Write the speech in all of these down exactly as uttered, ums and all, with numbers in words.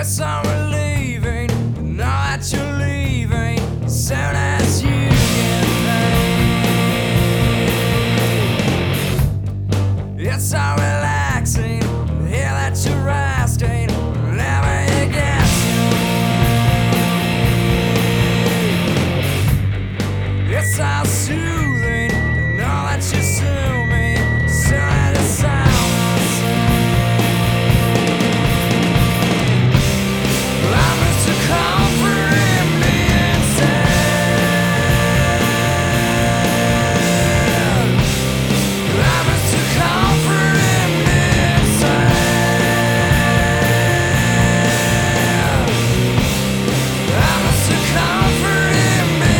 It's so relieving to know that you're leaving as soon as you get paid. It's so relaxing to hear that you're resting whenever you get away. It's so soothing to know that you sue me as soon as it sounds the same. I miss the comfort in me inside. I miss the comfort in me inside. I miss the comfort in me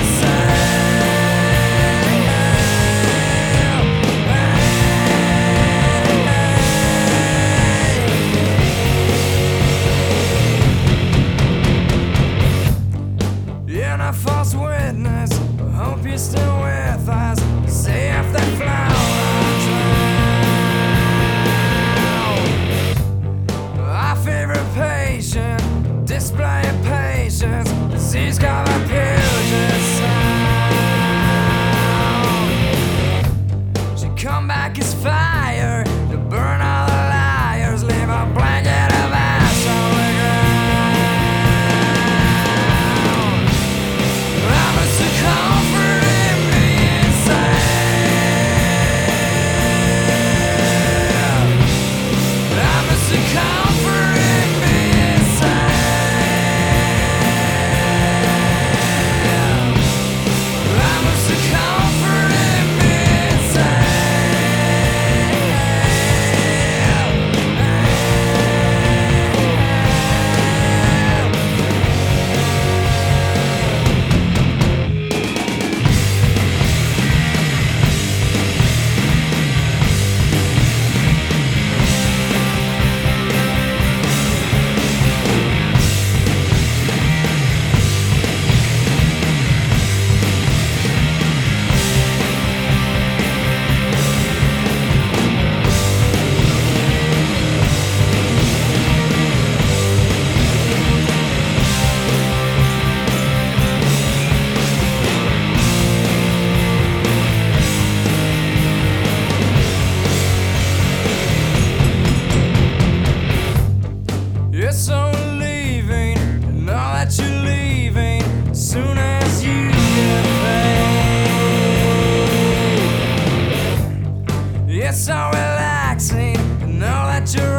inside. You're not false witness, I hope you're still with us. See if they flowers drown. Our favorite patient, display of patience, disease covered Puget Sound. She come back as fire to burn all the liars, leave a blanket of ash on the ground. I miss the comfort in me inside. I miss the comfort in me inside. I miss the comfort in me It's so relieving to know that you're leaving as soon as you get paid. It's so relaxing to know that you're